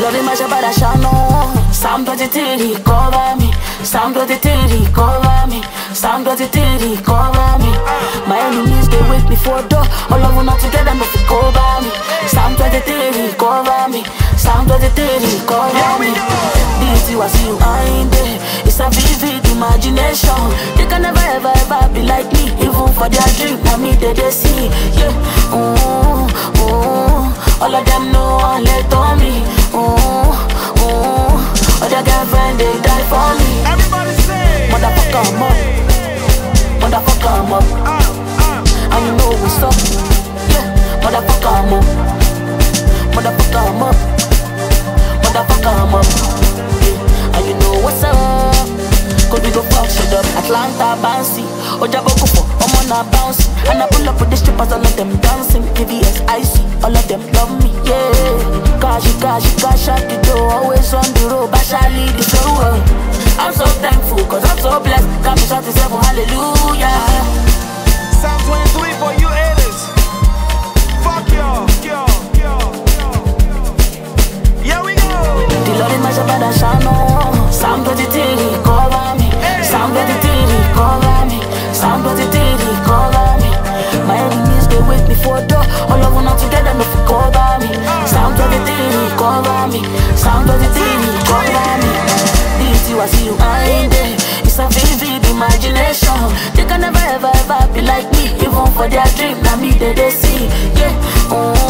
love in my shabada shano. Psalm 23, cover me. Psalm 23, cover me. Psalm 23, cover me. My enemies, they wait before door. All of them not together, no fit cover me. Psalm 23, cover me. Psalm 23, cover me. This you, I see you, I ain't there. It's a vivid imagination. They can never, ever, ever be like me. Even for their dream, I mean, they see. Yeah, ooh, ooh. All of them know one let on me. Ooh, ooh. All their girlfriend, they die for me. Everybody say, motherfucker, I'm up. Motherfucker, I'm up. And you know what's up. Yeah, motherfucker, I'm up. Motherfucker, I'm up. Motherfucker, I'm up. Yeah, and you know what's up. Cause we go fuck shit up. Atlanta, bouncy. Ojabokufo, I'm on a bounce. And I pull up with the strippers, all of them dancing. VVS, icy, all of them love me, yeah. Cash out the door, always on the road, Bashali the flow. I'm so thankful, cause I'm so blessed. Got me shot to seven, hallelujah. Psalm 23 for you haters. Fuck y'all. Here we go. The Lord is my shepherd, I shall know. Psalm 23, cover me. Psalm 23, cover me. Psalm 23, cover me. My enemies, they wait before door. All of them not together, no fit cover me. Psalm 23, cover me. Psalm 23, cover me. This you, I see you, I ain't there. It's a vivid imagination. They can never, ever, ever be like me. Even for their dream, now me, they see. Yeah,